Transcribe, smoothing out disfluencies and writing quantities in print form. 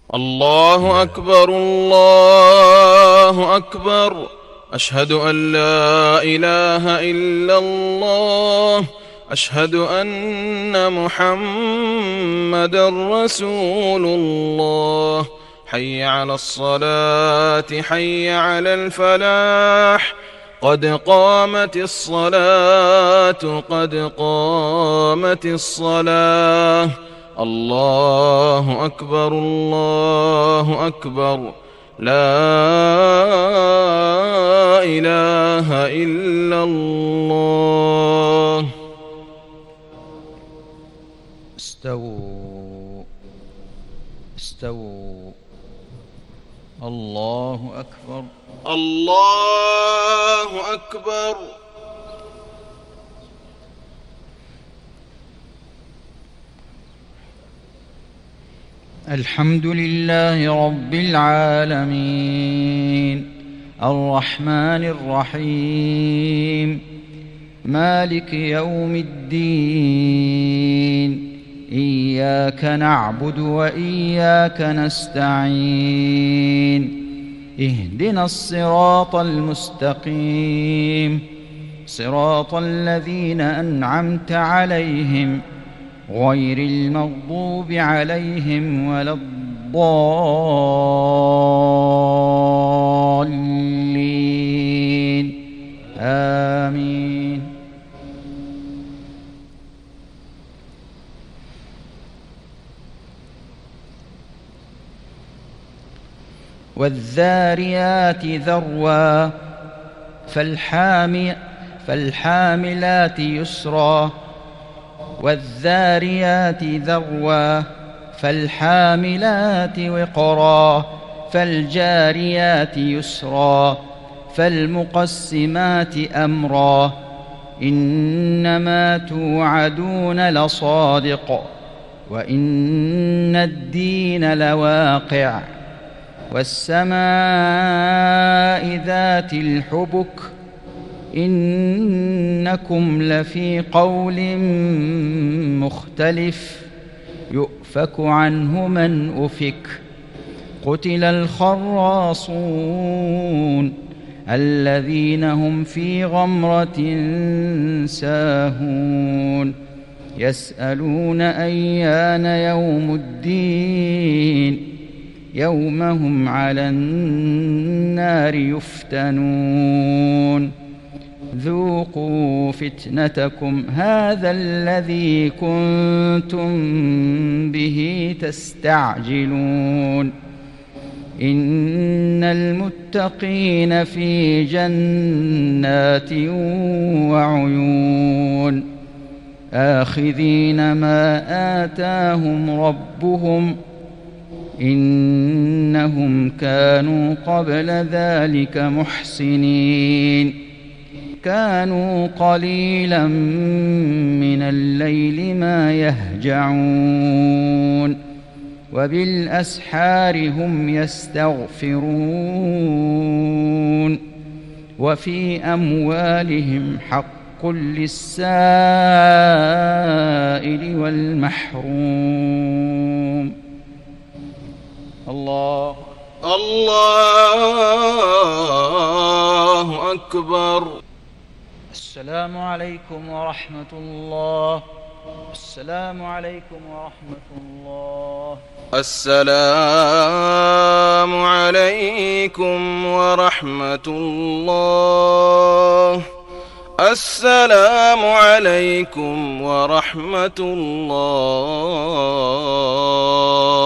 الله أكبر الله أكبر. أشهد أن لا إله إلا الله. أشهد أن محمدًا رسول الله. حي على الصلاة حي على الفلاح. قد قامت الصلاة قد قامت الصلاة. الله أكبر الله أكبر. لا إله إلا الله. استووا استووا. الله أكبر الله أكبر. الحمد لله رب العالمين الرحمن الرحيم مالك يوم الدين. إياك نعبد وإياك نستعين. اهدنا الصراط المستقيم صراط الذين أنعمت عليهم غير المغضوب عليهم ولا الضالين. آمين. والذاريات ذروا فالحاملات يسرا والذاريات ذروا فالحاملات وقرا فالجاريات يسرا فالمقسمات أمرا. إنما توعدون لصادق وإن الدين لواقع. والسماء ذات الحبك إنكم لفي قول مختلف. يؤفك عنه من أفك. قتل الخراصون الذين هم في غمرة ساهون. يسألون أيان يوم الدين يوم هم على النار يفتنون. ذوقوا فتنتكم هذا الذي كنتم به تستعجلون. إن المتقين في جنات وعيون آخذين ما آتاهم ربهم إنهم كانوا قبل ذلك محسنين. كانوا قليلا من الليل ما يهجعون وبالأسحار هم يستغفرون. وفي أموالهم حق للسائل والمحروم. الله الله أكبر. السلام عليكم ورحمة الله. السلام عليكم ورحمة الله. السلام عليكم ورحمة الله. السلام عليكم ورحمة الله.